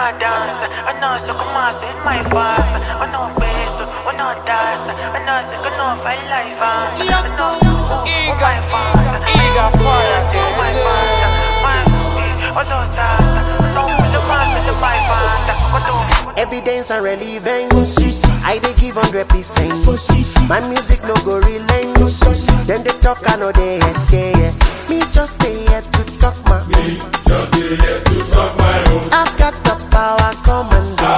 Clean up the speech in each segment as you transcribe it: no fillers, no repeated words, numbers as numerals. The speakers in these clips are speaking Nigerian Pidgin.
not dance, I know so come on, say my fast. I know best, I know dance, I know so come on, fight life. I know my fast, Eager fire, my fast, my dance, I know the fast, the my fast. Evidence and relevance, I dey give 100%. My music no go relent. Then they talk, I know they head. Me just stay here to talk my own. I've got the power, come and do.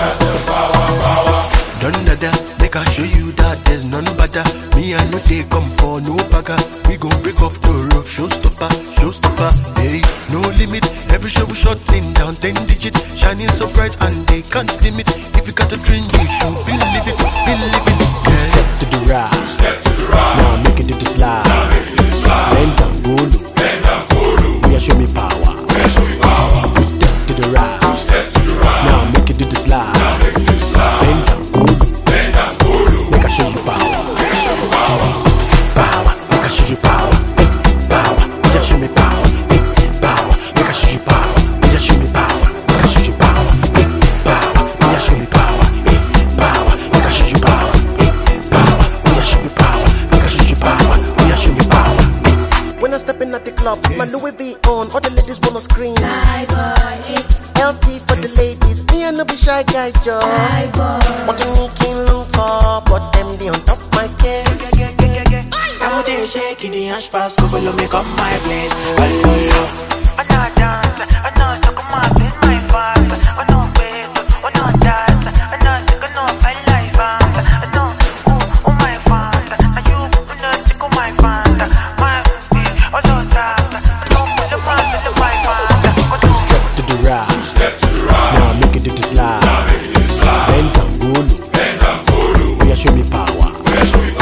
Done dada, make I show you that there's none better. Me and you take come for no bagger. We gon' break off the roof, showstopper. Hey, no limit. Every show we shutting down 10 digits, shining so bright and they can't dim it. If you got a dream, you should believe it. Step to the right, now I'm making it to slide. Bend down, Gulu. Yeah, show me power. Two step to the right, now I'm making it to slide. Bend down, Gulu. Make I show you power. Power, make I show you power. Power, yeah, show me power. Power, make I show you power. Yeah, show me power. Make I show you power. Power, yeah, show me power. Power, make I show you power. Power, yeah, show me power. Make I show you power. Yeah, show me power. When I step in at the club, my Louis V on, all the ladies wanna scream. LT for the ladies, me and no be shy guy, Joe. What you need can look up, but them they on top my case. I would dare shake in the hash pass, go follow me, come my place. Hello. I know dance, I know so come on, say my fast. I know best, I know dance, I know so come on, fight life. I know my fast, and you know so my fast. My I know dance, I know the fast, the my fast. To the right, now I'm making it to slide. Bend down, Gulu. Yeah, show me power.